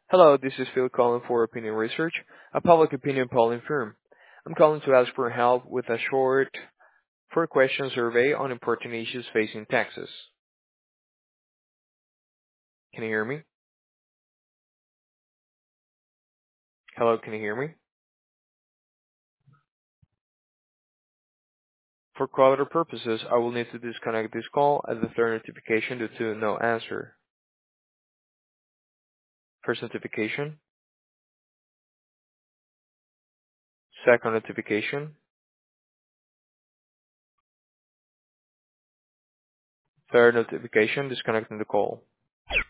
Hello, this is Phil calling for Opinion Research, a public opinion polling firm. I'm calling to ask for help with a short four-question survey on important issues facing Texas. Can you hear me? Hello, can you hear me? For quality purposes, I will need to disconnect this call as the third notification due to no answer. First notification, second notification, third notification, disconnecting the call.